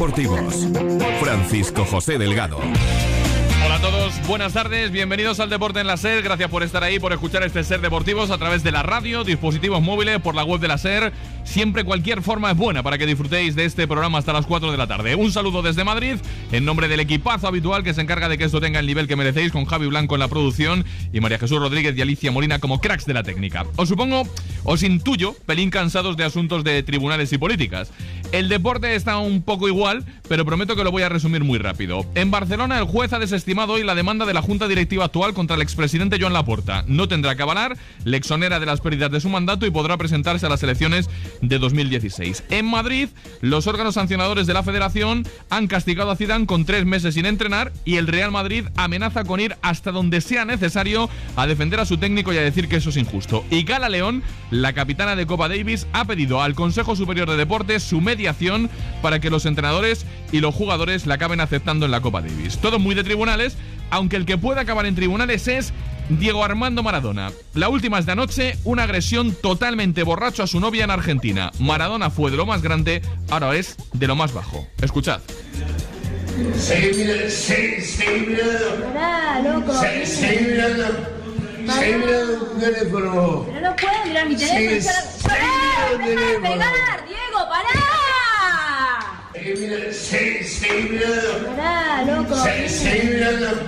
Deportivos. Francisco José Delgado. Hola a todos, buenas tardes, bienvenidos al Deporte en la SER. Gracias por estar ahí, por escuchar este SER Deportivos a través de la radio, dispositivos móviles, por la web de la SER. Siempre cualquier forma es buena para que disfrutéis de este programa hasta las 4 de la tarde. Un saludo desde Madrid, en nombre del equipazo habitual que se encarga de que esto tenga el nivel que merecéis, con Javi Blanco en la producción y María Jesús Rodríguez y Alicia Molina como cracks de la técnica. Os intuyo, pelín cansados de asuntos de tribunales y políticas. El deporte está un poco igual, pero prometo que lo voy a resumir muy rápido. En Barcelona, el juez ha desestimado hoy la demanda de la Junta Directiva actual contra el expresidente Joan Laporta. No tendrá que avalar, le exonera de las pérdidas de su mandato y podrá presentarse a las elecciones de 2016. En Madrid, los órganos sancionadores de la Federación han castigado a Zidane con 3 meses sin entrenar y el Real Madrid amenaza con ir hasta donde sea necesario a defender a su técnico y a decir que eso es injusto. Y Gala León, la capitana de Copa Davis, ha pedido al Consejo Superior de Deportes su mediación para que los entrenadores y los jugadores la acaben aceptando en la Copa Davis. Todo muy de tribunales, aunque el que puede acabar en tribunales es Diego Armando Maradona. La última es de anoche, una agresión totalmente borracho a su novia en Argentina. Maradona fue de lo más grande, ahora es de lo más bajo. Escuchad. Seguí mirando. Pará, loco. Seguí mirando tu teléfono. Pero no puedo mirar mi teléfono. ¡Pará! ¡Me vas a pegar, Diego! ¡Pará! Seguí mirando. Pará, loco. Seguí mirando.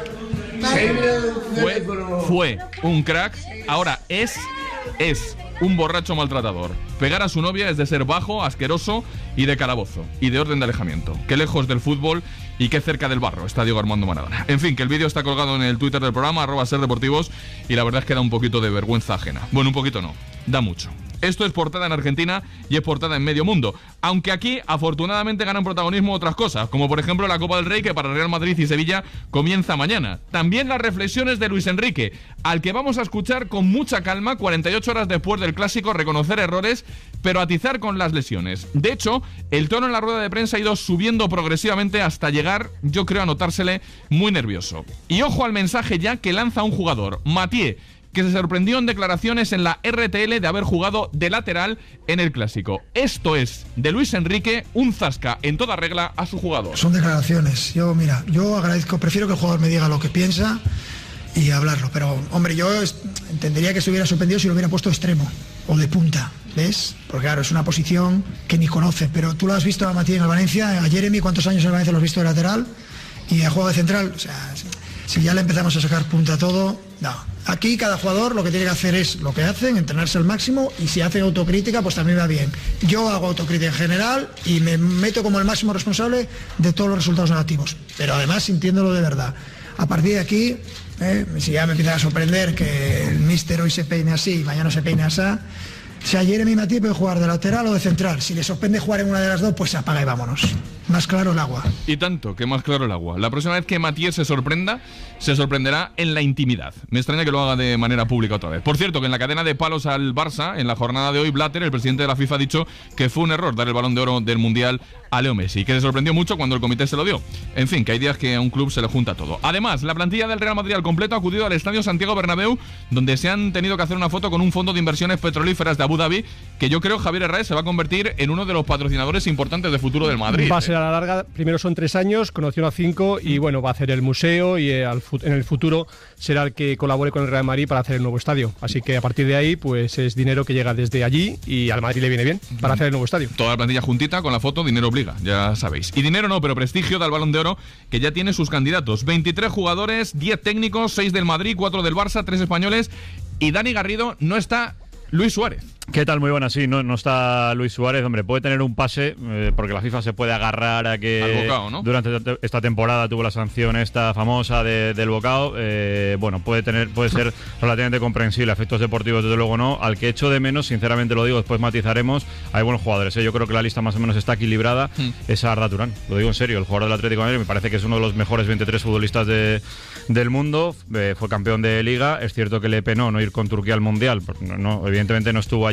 Fue un crack, ahora es un borracho maltratador. Pegar a su novia es de ser bajo, asqueroso y de calabozo, y de orden de alejamiento. Qué lejos del fútbol y qué cerca del barro está Diego Armando Maradona. En fin, que el vídeo está colgado en el Twitter del programa, @serdeportivos, y la verdad es que da un poquito de vergüenza ajena. Bueno, un poquito no, da mucho. Esto es portada en Argentina y es portada en medio mundo. Aunque aquí, afortunadamente, ganan protagonismo otras cosas, como por ejemplo la Copa del Rey, que para Real Madrid y Sevilla comienza mañana. También las reflexiones de Luis Enrique, al que vamos a escuchar con mucha calma 48 horas después del clásico, reconocer errores, pero atizar con las lesiones. De hecho, el tono en la rueda de prensa ha ido subiendo progresivamente hasta llegar, yo creo, a notársele muy nervioso. Y ojo al mensaje ya que lanza un jugador, Mathieu, que se sorprendió en declaraciones en la RTL de haber jugado de lateral en el Clásico. Esto es, de Luis Enrique, un zasca en toda regla a su jugador. Son declaraciones. Yo agradezco, prefiero que el jugador me diga lo que piensa y hablarlo. Pero, hombre, yo entendería que se hubiera sorprendido si lo hubiera puesto extremo o de punta, ¿ves? Porque claro, es una posición que ni conoce. Pero tú lo has visto a Matías en el Valencia, a Jeremy, ¿cuántos años en el Valencia lo has visto de lateral? Y a juego de central, o sea, si ya le empezamos a sacar punta a todo, no. Aquí cada jugador lo que tiene que hacer es lo que hacen, entrenarse al máximo, y si hacen autocrítica pues también va bien. Yo hago autocrítica en general y me meto como el máximo responsable de todos los resultados negativos, pero además sintiéndolo de verdad. A partir de aquí, si ya me empieza a sorprender que el míster hoy se peine así y mañana se peine así, si a Jeremy Mathieu puede jugar de lateral o de central, si le sorprende jugar en una de las dos, pues apaga y vámonos. Más claro el agua. Y tanto, que más claro el agua. La próxima vez que Mathieu se sorprenderá en la intimidad. Me extraña que lo haga de manera pública otra vez. Por cierto, que en la cadena de palos al Barça, en la jornada de hoy, Blatter, el presidente de la FIFA, ha dicho que fue un error dar el Balón de Oro del Mundial a Leo Messi, que se sorprendió mucho cuando el comité se lo dio. En fin, que hay días que a un club se le junta todo. Además, la plantilla del Real Madrid al completo ha acudido al Estadio Santiago Bernabéu, donde se han tenido que hacer una foto con un fondo de inversiones petrolíferas de Abu Dhabi, que yo creo Javier Herrera se va a convertir en uno de los patrocinadores importantes de futuro del Madrid. Va a ser a la larga, primero son 3 años, conoció a 5 y bueno, va a hacer el museo y en el futuro será el que colabore con el Real Madrid para hacer el nuevo estadio. Así que a partir de ahí, pues es dinero que llega desde allí y al Madrid le viene bien para hacer el nuevo estadio. Toda la plantilla juntita con la foto, dinero obliga, ya sabéis. Y dinero no, pero prestigio da el Balón de Oro, que ya tiene sus candidatos. 23 jugadores, 10 técnicos, 6 del Madrid, 4 del Barça, 3 españoles. Y Dani Garrido, no está Luis Suárez. ¿Qué tal? Muy buenas, sí, no está Luis Suárez, hombre, puede tener un pase, porque la FIFA se puede agarrar a que al bocao, ¿no? Durante esta temporada tuvo la sanción esta famosa del bocao, bueno, puede ser relativamente comprensible, a efectos deportivos desde luego no, al que echo de menos, sinceramente lo digo, después matizaremos, hay buenos jugadores, yo creo que la lista más o menos está equilibrada, es Arda Turán, lo digo en serio, el jugador del Atlético de Madrid, me parece que es uno de los mejores 23 futbolistas del mundo, fue campeón de Liga, es cierto que le penó no ir con Turquía al Mundial, no, evidentemente no estuvo allí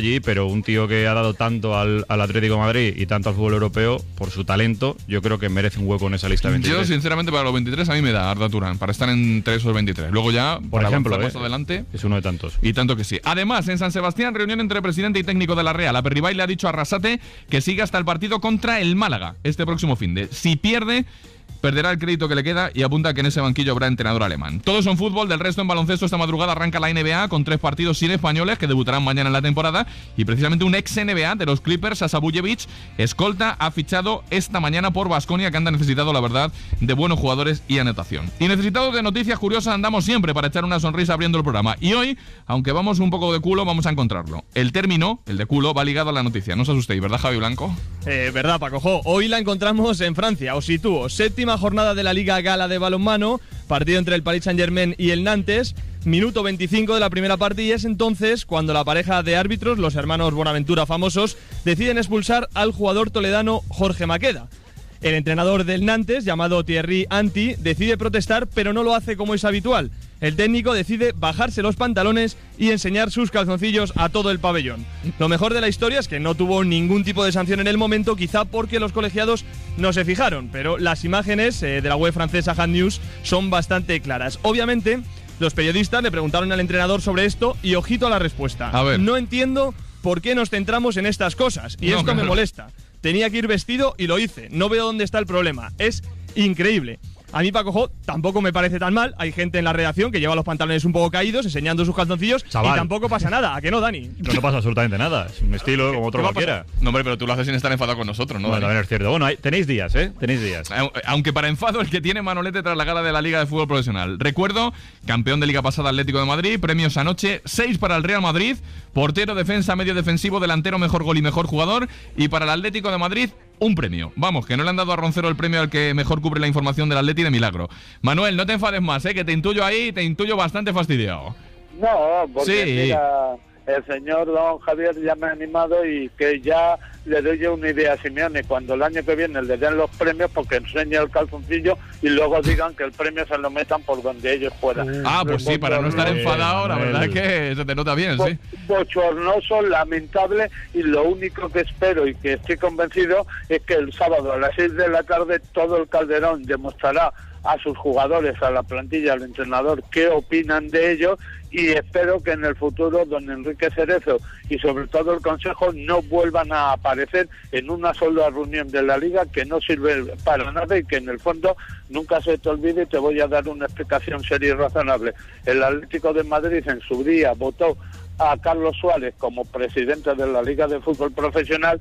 allí, pero un tío que ha dado tanto al Atlético de Madrid y tanto al fútbol europeo, por su talento, yo creo que merece un hueco en esa lista 23. Yo, sinceramente, para los 23 a mí me da Arda Turán, para estar entre esos 23. Luego ya, por ejemplo, más adelante, es uno de tantos. Y tanto que sí. Además, en San Sebastián, reunión entre presidente y técnico de la Real. Aperribay le ha dicho a Arrasate que siga hasta el partido contra el Málaga este próximo finde. Si pierde, perderá el crédito que le queda y apunta que en ese banquillo habrá entrenador alemán. Todo eso en fútbol, del resto en baloncesto. Esta madrugada arranca la NBA con 3 partidos sin españoles que debutarán mañana en la temporada, y precisamente un ex NBA de los Clippers, Sasa Vujevic, escolta, ha fichado esta mañana por Baskonia, que anda necesitado, la verdad, de buenos jugadores y anotación. Y necesitados de noticias curiosas andamos siempre para echar una sonrisa abriendo el programa. Y hoy, aunque vamos un poco de culo, vamos a encontrarlo. El término, el de culo, va ligado a la noticia. No os asustéis, ¿verdad, Javi Blanco? Verdad, Paco. Hoy la encontramos en Francia, os sitúo. 7ª jornada de la Liga Gala de balonmano, partido entre el Paris Saint-Germain y el Nantes, minuto 25 de la primera parte, y es entonces cuando la pareja de árbitros, los hermanos Bonaventura famosos, deciden expulsar al jugador toledano Jorge Maqueda. El entrenador del Nantes, llamado Thierry Anti, decide protestar, pero no lo hace como es habitual. El técnico decide bajarse los pantalones y enseñar sus calzoncillos a todo el pabellón. Lo mejor de la historia es que no tuvo ningún tipo de sanción en el momento, quizá porque los colegiados no se fijaron, pero las imágenes de la web francesa Hand News son bastante claras. Obviamente, los periodistas le preguntaron al entrenador sobre esto y ojito a la respuesta. A ver. No entiendo por qué nos centramos en estas cosas y esto me molesta. Tenía que ir vestido y lo hice. No veo dónde está el problema. Es increíble. A mí, Paco, tampoco me parece tan mal. Hay gente en la redacción que lleva los pantalones un poco caídos, enseñando sus calzoncillos, Chaval. Y tampoco pasa nada. ¿A qué no, Dani? No pasa absolutamente nada. Es un estilo como otro cualquiera. No, hombre, pero tú lo haces sin estar enfadado con nosotros, ¿no? Bueno, también es cierto. Bueno, tenéis días, ¿eh? Tenéis días. Aunque para enfado el que tiene Manolete tras la gala de la Liga de Fútbol Profesional. Recuerdo, campeón de Liga pasada Atlético de Madrid, premios anoche, 6 para el Real Madrid, portero, defensa, medio defensivo, delantero, mejor gol y mejor jugador, y para el Atlético de Madrid, un premio. Vamos, que no le han dado a Roncero el premio al que mejor cubre la información del Atleti de milagro. Manuel, no te enfades más, que te intuyo ahí, te intuyo bastante fastidiado. No, porque sí. Mira, el señor don Javier ya me ha animado y que ya le doy yo una idea a Simeone. Cuando el año que viene le den los premios, porque enseñe el calzoncillo y luego digan que el premio se lo metan por donde ellos puedan. Pues sí, para no estar enfadado, la verdad es que se te nota bien, sí. Bochornoso, lamentable, y lo único que espero y que estoy convencido es que el sábado a las 6 de la tarde todo el Calderón demostrará a sus jugadores, a la plantilla, al entrenador, qué opinan de ellos, y espero que en el futuro don Enrique Cerezo y sobre todo el Consejo no vuelvan a aparecer en una sola reunión de la Liga, que no sirve para nada y que en el fondo nunca se te olvide, y te voy a dar una explicación seria y razonable. El Atlético de Madrid en su día votó a Carlos Suárez como presidente de la Liga de Fútbol Profesional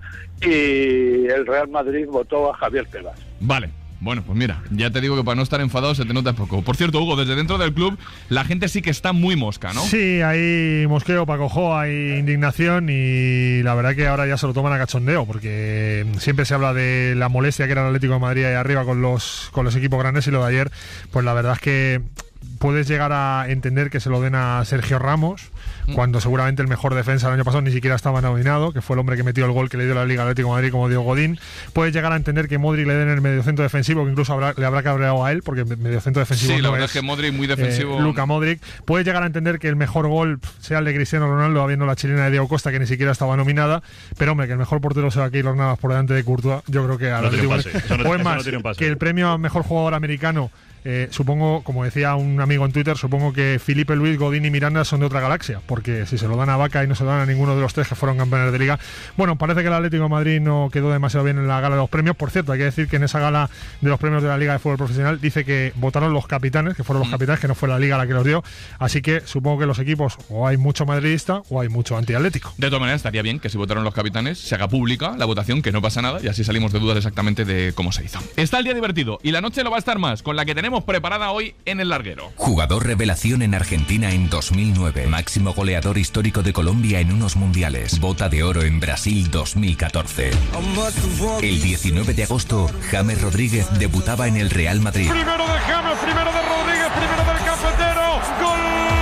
y el Real Madrid votó a Javier Tebas. Vale. Bueno, pues mira, ya te digo que para no estar enfadado se te nota poco. Por cierto, Hugo, desde dentro del club la gente sí que está muy mosca, ¿no? Sí, hay mosqueo, Paco, hay indignación, y la verdad que ahora ya se lo toman a cachondeo, porque siempre se habla de la molestia que era el Atlético de Madrid ahí arriba con los equipos grandes, y lo de ayer, pues la verdad es que puedes llegar a entender que se lo den a Sergio Ramos, cuando seguramente el mejor defensa el año pasado ni siquiera estaba nominado, que fue el hombre que metió el gol que le dio la Liga Atlético de Madrid como Diego Godín. Puedes llegar a entender que Modric le den el mediocentro defensivo, que incluso le habrá cabreado a él, porque el mediocentro defensivo sí, no la verdad es que Modric muy defensivo. Luka Modric. Puedes llegar a entender que el mejor gol sea el de Cristiano Ronaldo, habiendo la chilena de Diego Costa, que ni siquiera estaba nominada, pero hombre, que el mejor portero sea Keylor Navas por delante de Courtois, yo creo que a o es más, que el premio a mejor jugador americano, supongo, como decía un amigo en Twitter, supongo que Felipe Luis, Godín y Miranda son de otra galaxia, porque si se lo dan a Vaca y no se lo dan a ninguno de los tres que fueron campeones de Liga. Bueno, parece que el Atlético de Madrid no quedó demasiado bien en la gala de los premios. Por cierto, hay que decir que en esa gala de los premios de la Liga de Fútbol Profesional dice que votaron los capitanes, que fueron los capitanes, que no fue la Liga la que los dio, así que supongo que los equipos o hay mucho madridista o hay mucho antiatlético. De todas maneras, estaría bien que si votaron los capitanes se haga pública la votación, que no pasa nada, y así salimos de dudas exactamente de cómo se hizo. Está el día divertido y la noche lo va a estar más, con la que tenemos preparada hoy en el larguero. Jugador revelación en Argentina en 2009. Máximo goleador histórico de Colombia en unos mundiales. Bota de oro en Brasil 2014. El 19 de agosto, James Rodríguez debutaba en el Real Madrid. Primero de James, primero de Rodríguez, primero del cafetero. ¡Gol!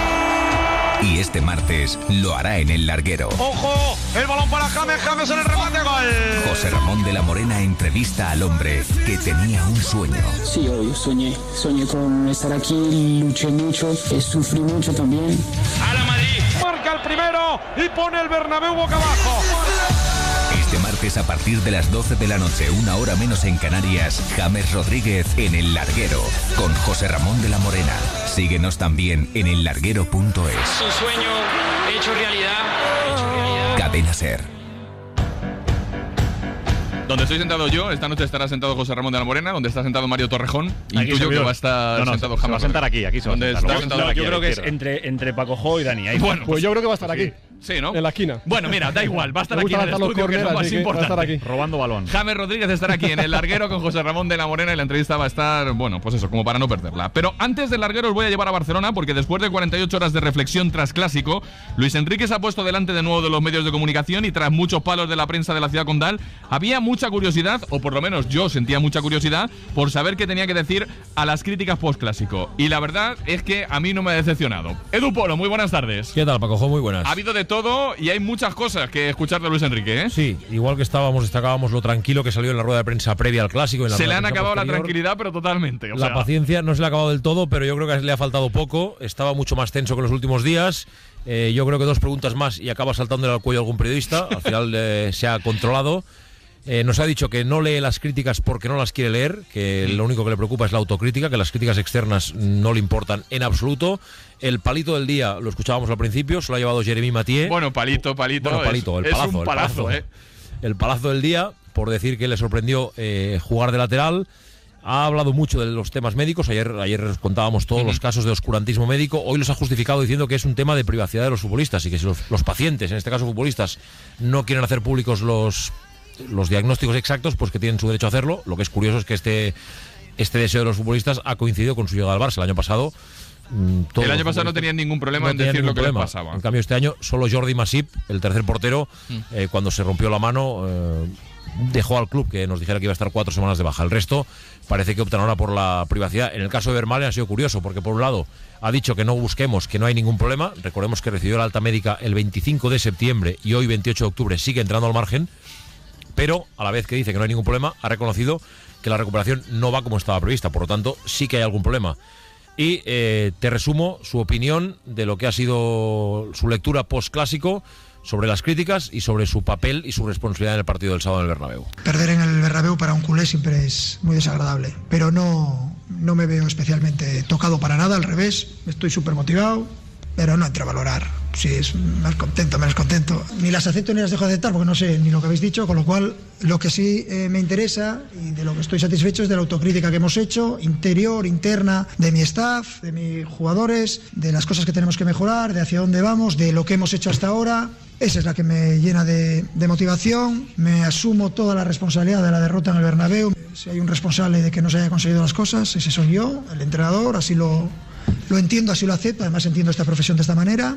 Y este martes lo hará en el larguero. ¡Ojo! El balón para James, James en el remate, gol. José Ramón de la Morena entrevista al hombre que tenía un sueño. Sí, obvio, soñé con estar aquí, luché mucho, sufrí mucho también. A la Madrid, marca Llega el primero y pone el Bernabéu boca abajo. Este martes a partir de las 12 de la noche, 1 hora menos en Canarias, James Rodríguez en El Larguero, con José Ramón de la Morena. Síguenos también en ellarguero.es. Un sueño hecho realidad. Cadena SER. Donde estoy sentado yo, esta noche estará sentado José Ramón de la Morena, donde está sentado Mario Torrejón, intuyo que va a estar sentado James. Se va a sentar aquí Yo creo que es entre Paco Jo y Dani. Ahí bueno, pues yo creo que va a estar aquí. Sí, ¿no? En la esquina. Bueno, mira, da igual, va a estar aquí en el estudio, que es lo más importante. Robando balón. James Rodríguez estará aquí en El Larguero con José Ramón de la Morena y la entrevista va a estar, bueno, pues eso, como para no perderla. Pero antes del Larguero os voy a llevar a Barcelona porque después de 48 horas de reflexión tras clásico, Luis Enrique se ha puesto delante de nuevo de los medios de comunicación y tras muchos palos de la prensa de la ciudad condal, había mucha curiosidad, o por lo menos yo sentía mucha curiosidad, por saber qué tenía que decir a las críticas post-clásico. Y la verdad es que a mí no me ha decepcionado. Edu Polo, muy buenas tardes. ¿Qué tal, Paco Jo? Muy buenas. Ha habido de todo y hay muchas cosas que escuchar de Luis Enrique, ¿eh? Sí, igual que destacábamos lo tranquilo que salió en la rueda de prensa previa al clásico. Se le han acabado la tranquilidad, pero totalmente. La paciencia no se le ha acabado del todo, pero yo creo que le ha faltado poco. Estaba mucho más tenso que los últimos días. Yo creo que 2 preguntas más y acaba saltándole al cuello a algún periodista. Al final se ha controlado. Nos ha dicho que no lee las críticas porque no las quiere leer, que lo único que le preocupa es la autocrítica, que las críticas externas no le importan en absoluto. El palito del día, lo escuchábamos al principio, se lo ha llevado Jeremy Mathieu. Bueno, palito. Bueno, palito, el palazo. Un palazo, El palazo del día, por decir que le sorprendió jugar de lateral. Ha hablado mucho de los temas médicos. Ayer contábamos todos los casos de oscurantismo médico. Hoy los ha justificado diciendo que es un tema de privacidad de los futbolistas y que si los pacientes, en este caso futbolistas, no quieren hacer públicos los diagnósticos exactos, pues que tienen su derecho a hacerlo. Lo que es curioso es que este deseo de los futbolistas ha coincidido con su llegada al Barça. El año pasado no tenían ningún problema en decir lo que les pasaba. En cambio, este año solo Jordi Masip, el tercer portero, cuando se rompió la mano, dejó al club que nos dijera que iba a estar 4 semanas de baja. El resto parece que optan ahora por la privacidad. En el caso de Vermaelen ha sido curioso, porque por un lado ha dicho que no busquemos, que no hay ningún problema. Recordemos que recibió la alta médica el 25 de septiembre y hoy, 28 de octubre, sigue entrando al margen. Pero a la vez que dice que no hay ningún problema, ha reconocido que la recuperación no va como estaba prevista. Por lo tanto, sí que hay algún problema. Y te resumo su opinión de lo que ha sido su lectura post-clásico sobre las críticas y sobre su papel y su responsabilidad en el partido del sábado en el Bernabéu. Perder en el Bernabéu para un culé siempre es muy desagradable, pero no me veo especialmente tocado para nada, al revés, estoy súper motivado, pero no entro a valorar si es más contento, menos contento. Ni las acepto ni las dejo de aceptar porque no sé ni lo que habéis dicho, con lo cual lo que sí me interesa y de lo que estoy satisfecho es de la autocrítica que hemos hecho, interior, interna, de mi staff, de mis jugadores, de las cosas que tenemos que mejorar, de hacia dónde vamos, de lo que hemos hecho hasta ahora. Esa es la que me llena de motivación. Me asumo toda la responsabilidad de la derrota en el Bernabéu. Si hay un responsable de que no se haya conseguido las cosas, ese soy yo, el entrenador, así lo entiendo, así lo acepto, además entiendo esta profesión de esta manera.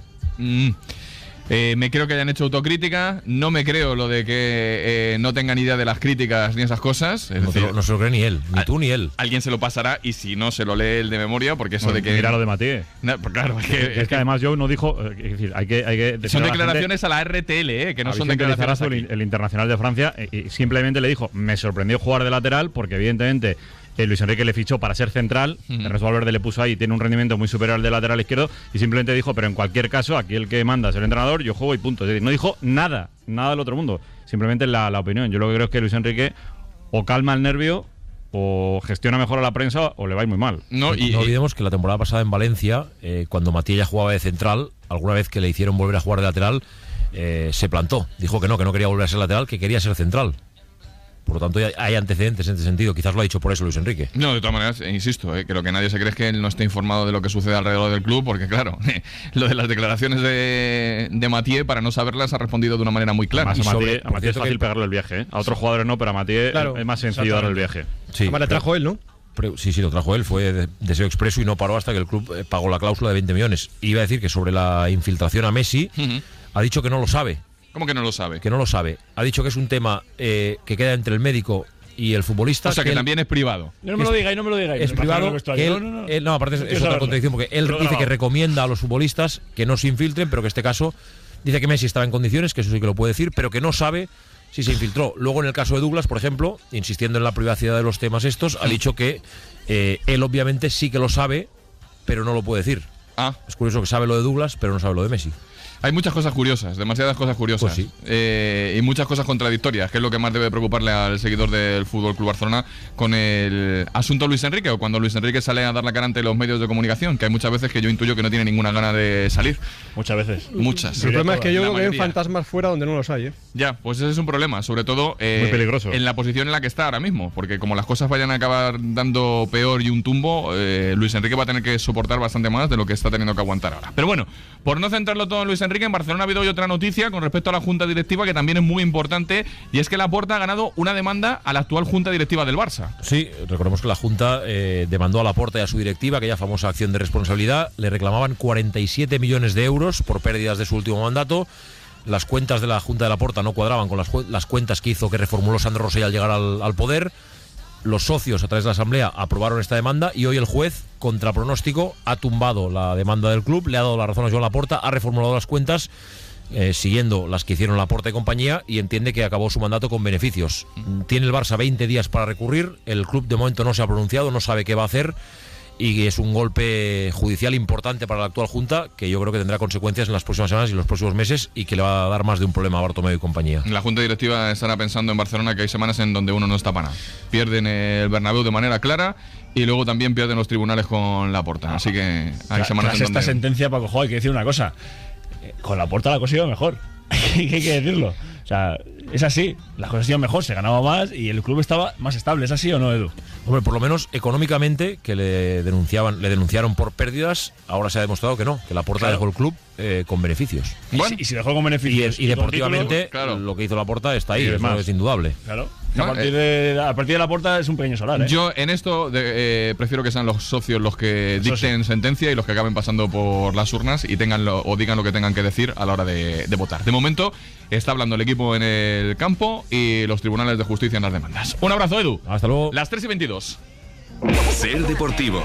Me creo que hayan hecho autocrítica. No me creo lo de que no tengan idea de las críticas ni esas cosas. Es decir, no se lo cree ni él, ni tú ni él. Alguien se lo pasará y si no se lo lee él de memoria, porque eso de que. Mira lo de Mathieu. No, pues claro, es que además Joe no dijo. Es decir, hay que son declaraciones a la RTL, que no son declaraciones. El Internacional de Francia y simplemente le dijo: me sorprendió jugar de lateral porque, evidentemente, Luis Enrique le fichó para ser central, Ernesto Valverde le puso ahí, tiene un rendimiento muy superior al de lateral izquierdo y simplemente dijo, pero en cualquier caso, aquí el que manda es el entrenador, yo juego y punto. Es decir, no dijo nada del otro mundo, simplemente la opinión. Yo lo que creo es que Luis Enrique o calma el nervio o gestiona mejor a la prensa o le va muy mal. No olvidemos que la temporada pasada en Valencia, cuando Mathieu ya jugaba de central, alguna vez que le hicieron volver a jugar de lateral, se plantó, dijo que no quería volver a ser lateral, que quería ser central. Por lo tanto, hay antecedentes en este sentido. Quizás lo ha dicho por eso Luis Enrique. No, de todas maneras, insisto, que lo que nadie se cree es que él no esté informado de lo que sucede alrededor del club, porque claro, lo de las declaraciones de Mathieu, para no saberlas, ha respondido de una manera muy clara. Además, a Mathieu es fácil pegarle el viaje, ¿eh? A otros jugadores no, pero a Mathieu es más sencillo darle el viaje. Sí, además le trajo él, ¿no? Sí, lo trajo él, fue de deseo expreso y no paró hasta que el club pagó la cláusula de 20 millones. Iba a decir que sobre la infiltración a Messi, ha dicho que no lo sabe. ¿Cómo que no lo sabe? Que no lo sabe. Ha dicho que es un tema que queda entre el médico y el futbolista. O sea, que también es privado. No me lo digáis. Es privado. No, aparte es otra contradicción, porque él dice que recomienda a los futbolistas que no se infiltren, pero que en este caso dice que Messi estaba en condiciones, que eso sí que lo puede decir, pero que no sabe si se infiltró. Luego, en el caso de Douglas, por ejemplo, insistiendo en la privacidad de los temas estos, ha dicho que él obviamente sí que lo sabe, pero no lo puede decir. Es curioso que sabe lo de Douglas, pero no sabe lo de Messi. Hay muchas cosas curiosas, demasiadas cosas curiosas. Pues sí. Y muchas cosas contradictorias, que es lo que más debe preocuparle al seguidor del Fútbol Club Barcelona con el asunto Luis Enrique, o cuando Luis Enrique sale a dar la cara ante los medios de comunicación, que hay muchas veces que yo intuyo que no tiene ninguna gana de salir. Muchas veces. Muchas. El problema es que yo creo que hay fantasmas fuera donde no los hay, ¿eh? Ya, pues ese es un problema, sobre todo muy peligroso. En la posición en la que está ahora mismo, porque como las cosas vayan a acabar dando peor y un tumbo, Luis Enrique va a tener que soportar bastante más de lo que está teniendo que aguantar ahora. Pero bueno, por no centrarlo todo en Luis Enrique, en Barcelona ha habido hoy otra noticia con respecto a la Junta Directiva que también es muy importante, y es que Laporta ha ganado una demanda a la actual Junta Directiva del Barça. Sí, recordemos que la Junta demandó a Laporta y a su directiva, aquella famosa acción de responsabilidad. Le reclamaban 47 millones de euros por pérdidas de su último mandato. Las cuentas de la Junta de Laporta no cuadraban con las cuentas que reformuló Sandro Rosell al llegar al poder. Los socios, a través de la Asamblea, aprobaron esta demanda y hoy el juez, contra pronóstico, ha tumbado la demanda del club, le ha dado la razón a Joan Laporta, ha reformulado las cuentas siguiendo las que hicieron Laporta y compañía, y entiende que acabó su mandato con beneficios. Tiene el Barça 20 días para recurrir, el club de momento no se ha pronunciado, no sabe qué va a hacer, y es un golpe judicial importante para la actual Junta, que yo creo que tendrá consecuencias en las próximas semanas y en los próximos meses, y que le va a dar más de un problema a Bartomeu y compañía. La Junta Directiva estará pensando en Barcelona que hay semanas en donde uno no está para nada. Pierden el Bernabéu de manera clara y luego también pierden los tribunales con Laporta. Así que hay semanas en donde... esta sentencia, Paco, hay que decir una cosa. Con Laporta la cosa iba mejor. Hay que decirlo. O sea, es así. Las cosas iban mejor, se ganaba más y el club estaba más estable. ¿Es así o no, Edu? Hombre, por lo menos económicamente, que le denunciaron por pérdidas, ahora se ha demostrado que no, que Laporta dejó el club con beneficios. Bueno, y si dejó con beneficios y deportivamente, lo que hizo Laporta está ahí, eso es indudable. Claro. A partir de Laporta es un pequeño solar, ¿eh? Yo en esto prefiero que sean los socios los que dicten sentencia y los que acaben pasando por las urnas y digan lo que tengan que decir a la hora de votar. De momento está hablando el equipo en el campo y los tribunales de justicia en las demandas. Un abrazo, Edu. Hasta luego. Las 3:22. Ser Deportivos.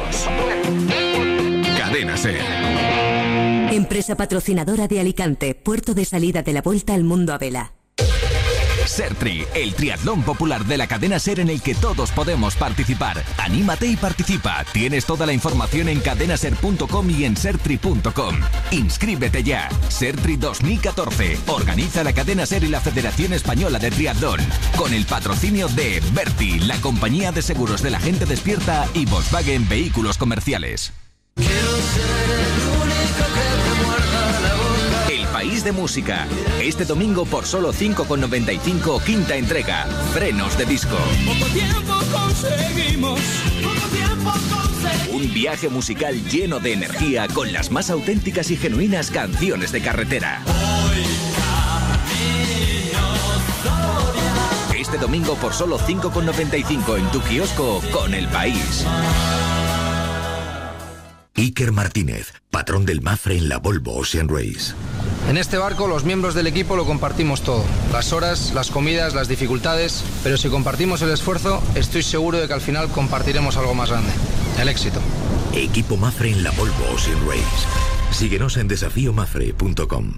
Cadena Ser. Empresa patrocinadora de Alicante, puerto de salida de la Vuelta al Mundo a vela. Sertri, el triatlón popular de la cadena Ser en el que todos podemos participar. Anímate y participa. Tienes toda la información en cadenaser.com y en sertri.com. Inscríbete ya. Sertri 2014. Organiza la cadena Ser y la Federación Española de Triatlón. Con el patrocinio de Berti, la compañía de seguros de la gente despierta, y Volkswagen Vehículos Comerciales. Quiero ser el único que te muerda la boca. El País de Música. Este domingo por solo 5,95, quinta entrega. Frenos de disco. Poco tiempo conseguimos. Un viaje musical lleno de energía con las más auténticas y genuinas canciones de carretera. Este domingo por solo 5,95 en tu kiosco con El País. Iker Martínez, patrón del Mafre en la Volvo Ocean Race. En este barco los miembros del equipo lo compartimos todo. Las horas, las comidas, las dificultades. Pero si compartimos el esfuerzo, estoy seguro de que al final compartiremos algo más grande. El éxito. Equipo Mafre en la Volvo Ocean Race. Síguenos en desafiomafre.com.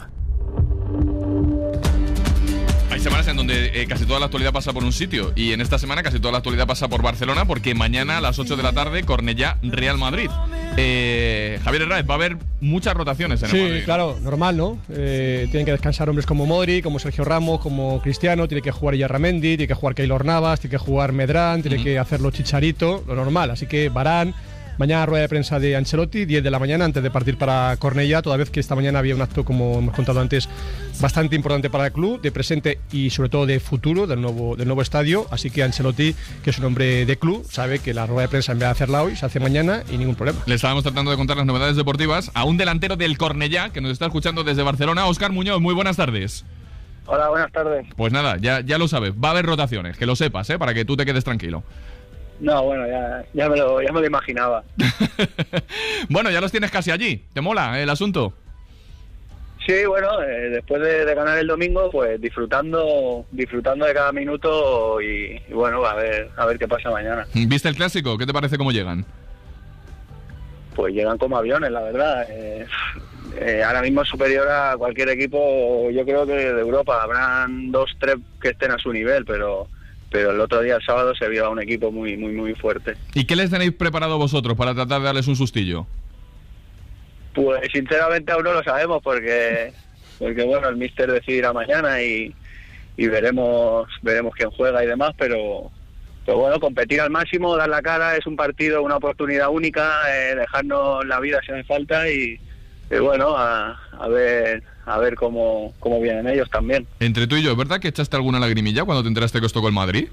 Hay semanas en donde casi toda la actualidad pasa por un sitio, y en esta semana casi toda la actualidad pasa por Barcelona, porque mañana a las 8 de la tarde Cornellá Real Madrid. Javier Herráez, va a haber muchas rotaciones en el Madrid. Sí, claro, normal, ¿no? Tienen que descansar hombres como Modric, como Sergio Ramos, como Cristiano, tiene que jugar Illarramendi, tiene que jugar Keylor Navas, tiene que jugar Medrán, tiene que hacerlo Chicharito, lo normal. Así que Varane. Mañana rueda de prensa de Ancelotti, 10 de la mañana, antes de partir para Cornellá, toda vez que esta mañana había un acto, como hemos contado antes, bastante importante para el club, de presente y sobre todo de futuro, del nuevo estadio. Así que Ancelotti, que es un hombre de club, sabe que la rueda de prensa, en vez de hacerla hoy, se hace mañana y ningún problema. Le estábamos tratando de contar las novedades deportivas a un delantero del Cornellá, que nos está escuchando desde Barcelona, Óscar Muñoz. Muy buenas tardes. Hola, buenas tardes. Pues nada, ya lo sabes, va a haber rotaciones, que lo sepas, para que tú te quedes tranquilo. No, bueno, ya me lo imaginaba. Bueno, ya los tienes casi allí. ¿Te mola el asunto? Sí, bueno, después de ganar el domingo, pues disfrutando de cada minuto y bueno, a ver qué pasa mañana. ¿Viste el clásico? ¿Qué te parece cómo llegan? Pues llegan como aviones, la verdad. Ahora mismo es superior a cualquier equipo, yo creo que de Europa. Habrán 2, 3 que estén a su nivel, pero el otro día, el sábado, se vio a un equipo muy, muy, muy fuerte. ¿Y qué les tenéis preparado vosotros para tratar de darles un sustillo? Pues sinceramente aún no lo sabemos, porque bueno, el míster decidirá mañana y veremos quién juega y demás, pero bueno, competir al máximo, dar la cara, es un partido, una oportunidad única, dejarnos la vida si hace falta y bueno, a ver cómo vienen ellos también. Entre tú y yo, ¿es verdad que echaste alguna lagrimilla cuando te enteraste que os tocó el Madrid?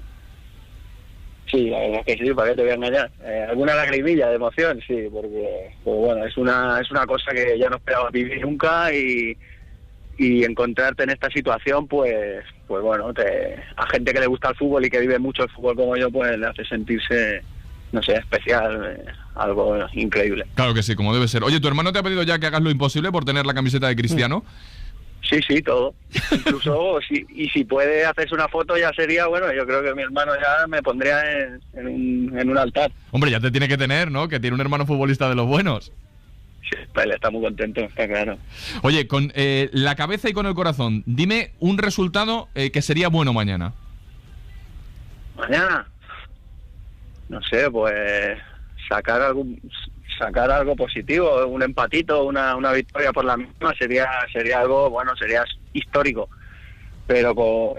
Sí, la verdad es que sí, ¿para qué te voy a engañar? Alguna lagrimilla de emoción, sí, porque pues bueno, es una cosa que ya no esperaba vivir nunca y encontrarte en esta situación, pues bueno, a gente que le gusta el fútbol y que vive mucho el fútbol como yo, pues le hace sentirse, no sé, especial, algo increíble. Claro que sí, como debe ser. Oye, ¿tu hermano te ha pedido ya que hagas lo imposible por tener la camiseta de Cristiano? Sí, todo. Incluso si puede hacerse una foto ya sería, bueno, yo creo que mi hermano ya me pondría en un altar. Hombre, ya te tiene que tener, ¿no? Que tiene un hermano futbolista de los buenos. Sí, él está muy contento, está claro. Oye, con la cabeza y con el corazón, dime un resultado que sería bueno mañana. ¿Mañana? No sé, pues sacar algo positivo, un empatito, una victoria por la misma sería algo, bueno, sería histórico. Pero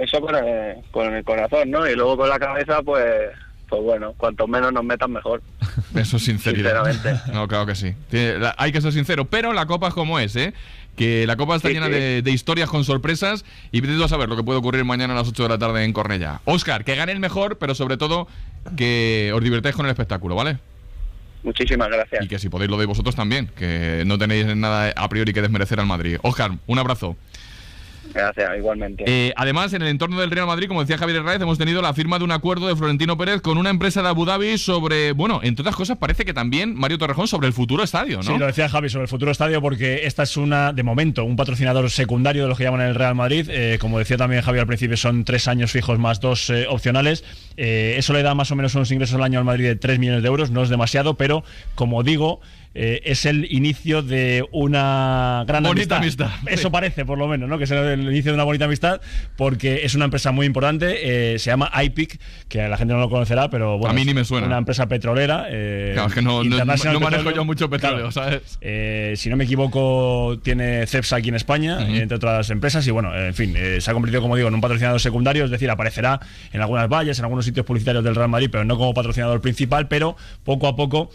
con el corazón, ¿no? Y luego con la cabeza, pues bueno, cuanto menos nos metan mejor. Eso es sinceridad. Sinceramente. No, claro que sí. Hay que ser sincero, pero la Copa es como es, ¿eh? Que la Copa está llena de historias con sorpresas y vete a saber lo que puede ocurrir mañana a las 8 de la tarde en Cornellá. Óscar, que gane el mejor, pero sobre todo que os divirtáis con el espectáculo, ¿vale? Muchísimas gracias. Y que si podéis lo de vosotros también, que no tenéis nada a priori que desmerecer al Madrid. Óscar, un abrazo. Gracias, igualmente. Además, en el entorno del Real Madrid, como decía Javier Herráez, hemos tenido la firma de un acuerdo de Florentino Pérez con una empresa de Abu Dhabi sobre, bueno, entre otras cosas, parece que también, Mario Torrejón, sobre el futuro estadio, ¿no? Sí, lo decía Javi, sobre el futuro estadio, porque esta es de momento, un patrocinador secundario de lo que llaman el Real Madrid. Como decía también Javi al principio, son 3 años fijos más 2 opcionales. Eso le da más o menos unos ingresos al año al Madrid de 3 millones de euros, no es demasiado, pero, como digo, es el inicio de una gran bonita amistad. Eso sí. Parece, por lo menos, ¿no? Que es el inicio de una bonita amistad, porque es una empresa muy importante, se llama IPIC, que la gente no lo conocerá, pero bueno, a mí ni me suena. Una empresa petrolera. Claro, es que no manejo yo mucho petróleo, claro, ¿sabes? Si no me equivoco, tiene Cepsa aquí en España, entre otras empresas, y bueno, en fin, se ha convertido, como digo, en un patrocinador secundario, es decir, aparecerá en algunas vallas, en algunos sitios publicitarios del Real Madrid, pero no como patrocinador principal, pero poco a poco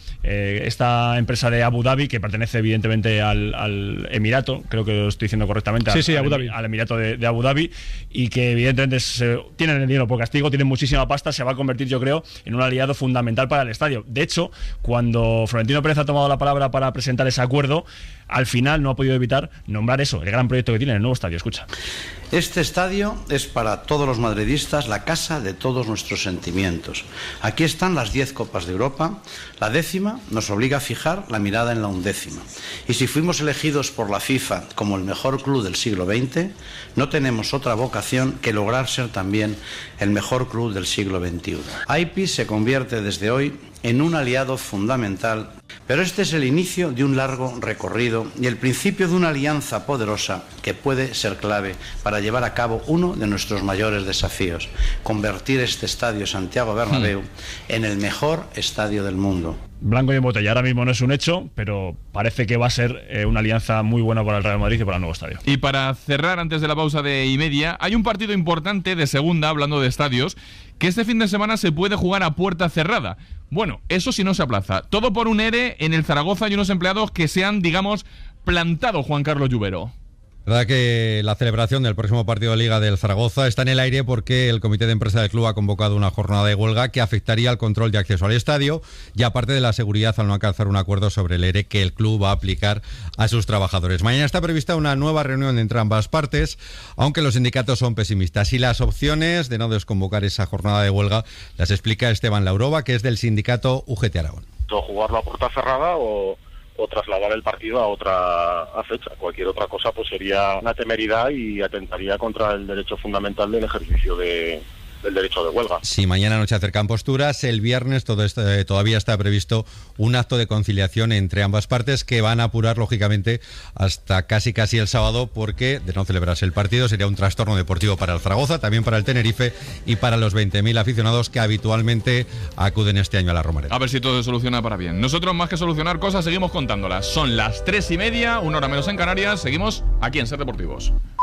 esta empresa de Abu Dhabi, que pertenece evidentemente al Emirato, creo que lo estoy diciendo correctamente, Abu Dhabi. Al Emirato de Abu Dhabi, y que evidentemente tienen el dinero por castigo, tienen muchísima pasta, se va a convertir, yo creo, en un aliado fundamental para el estadio. De hecho, cuando Florentino Pérez ha tomado la palabra para presentar ese acuerdo, al final no ha podido evitar nombrar eso, el gran proyecto que tiene el nuevo estadio. Escucha. Este estadio es para todos los madridistas la casa de todos nuestros sentimientos. Aquí están las 10 Copas de Europa. La 10ª nos obliga a fijar la mirada en la 11ª. Y si fuimos elegidos por la FIFA como el mejor club del siglo XX, no tenemos otra vocación que lograr ser también el mejor club del siglo XXI. IPIC se convierte desde hoy en un aliado fundamental, pero este es el inicio de un largo recorrido y el principio de una alianza poderosa que puede ser clave para llevar a cabo uno de nuestros mayores desafíos: convertir este estadio Santiago Bernabéu en el mejor estadio del mundo. Blanco y en botella, ahora mismo no es un hecho, pero parece que va a ser una alianza muy buena para el Real Madrid y para el nuevo estadio. Y para cerrar, antes de la pausa de 1:30, hay un partido importante de segunda, hablando de estadios, que este fin de semana se puede jugar a puerta cerrada. Bueno, eso si no se aplaza. Todo por un ERE en el Zaragoza y unos empleados que se han, digamos, plantado, Juan Carlos Lluvero. La verdad que la celebración del próximo partido de Liga del Zaragoza está en el aire porque el comité de empresa del club ha convocado una jornada de huelga que afectaría al control de acceso al estadio y aparte de la seguridad al no alcanzar un acuerdo sobre el ERE que el club va a aplicar a sus trabajadores. Mañana está prevista una nueva reunión entre ambas partes, aunque los sindicatos son pesimistas. Y las opciones de no desconvocar esa jornada de huelga las explica Esteban Laurova, que es del sindicato UGT Aragón. O jugarlo a puerta cerrada o trasladar el partido a otra fecha. Cualquier otra cosa pues sería una temeridad y atentaría contra el derecho fundamental del ejercicio de derecho de huelga. Si mañana no se acercan posturas, el viernes todavía está previsto un acto de conciliación entre ambas partes que van a apurar lógicamente hasta casi el sábado, porque de no celebrarse el partido sería un trastorno deportivo para el Zaragoza, también para el Tenerife y para los 20.000 aficionados que habitualmente acuden este año a la Romareda. A ver si todo se soluciona para bien. Nosotros, más que solucionar cosas, seguimos contándolas. Son las 3:30, 1 hora menos en Canarias. Seguimos aquí en Ser Deportivos.